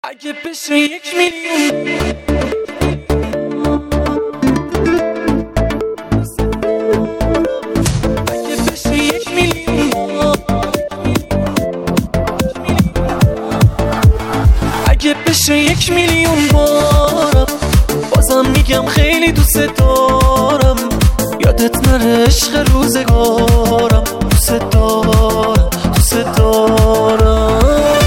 اگه بشه 1,000,000 اگه بشه 1,000,000 اگه بشه 1,000,000 بارم بازم میگم خیلی دوست دارم. یادت نره عشق روزگارم، دوست دارم دوست دارم.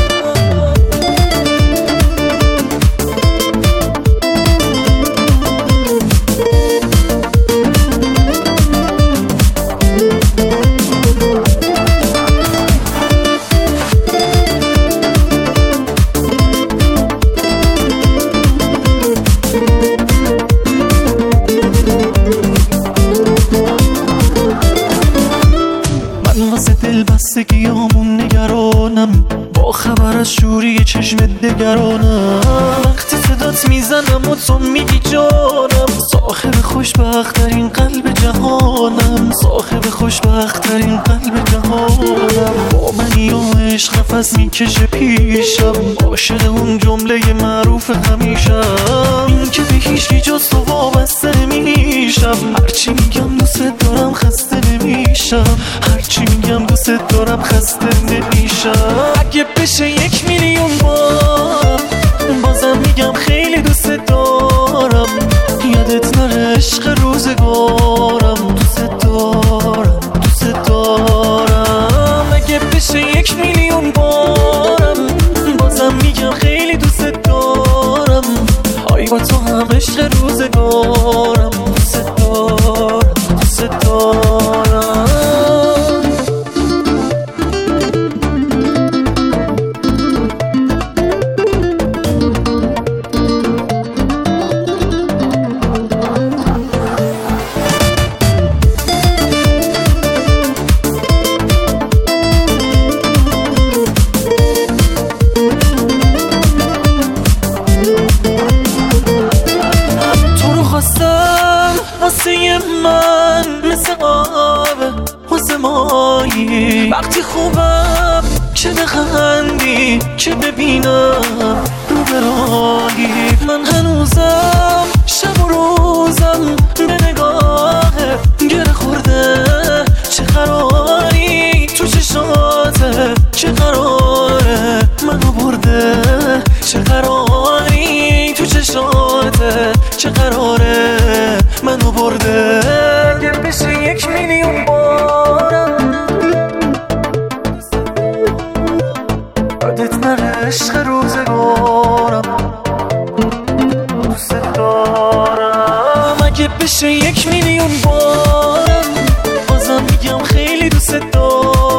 واسه دل بستگیامون نگرانم، با خبر از شوری چشم دگرانم. وقتی صدات میزنم و تو میگی جانم، صاحب خوشبخت‌ترین قلب جهانم، صاحب خوشبخت‌ترین قلب جهانم. با منی و عشق نفس میکشه پیشم، عاشق اون جمله معروف همیشم، این که به هیچکی جز تو وابسته نمیشم. هرچی میگم دوست دارم خسته نمیشم، هرچی میگم دوست دارم خسته نمیشم. اگه بشه 1,000,000 بار بازم میگم خیلی دوست دارم. یادت نره عشق روزگارم، دوست دارم دوست دارم. اگه بشه 1,000,000 بارم بازم میگم خیلی دوست دارم. آی با تو هم عشق روزگارم، دوست دارم دوست دارم. واسه من مثل آب واسه مایی، وقتی خوبم چه بخندی چه ببینم رو برایی. من هنوزم شب و روزم به نگاهت گره خورده. چه قراری تو چشاته، چه قراره منو برده، چه قراری تو چشاته، چه قراره منو برده. اگه بشه 1,000,000 بارم یادت نره عشق روزگارم، دوست دارم. اگه بشه 1,000,000 بارم بازم میگم خیلی دوست دارم.